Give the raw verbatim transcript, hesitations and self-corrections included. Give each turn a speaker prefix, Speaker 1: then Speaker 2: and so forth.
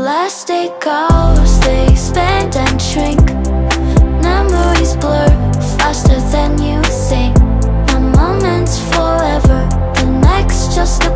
Speaker 1: Plastic hours, they expand and shrink. Memories blur faster than you think. A moment's forever, the next just a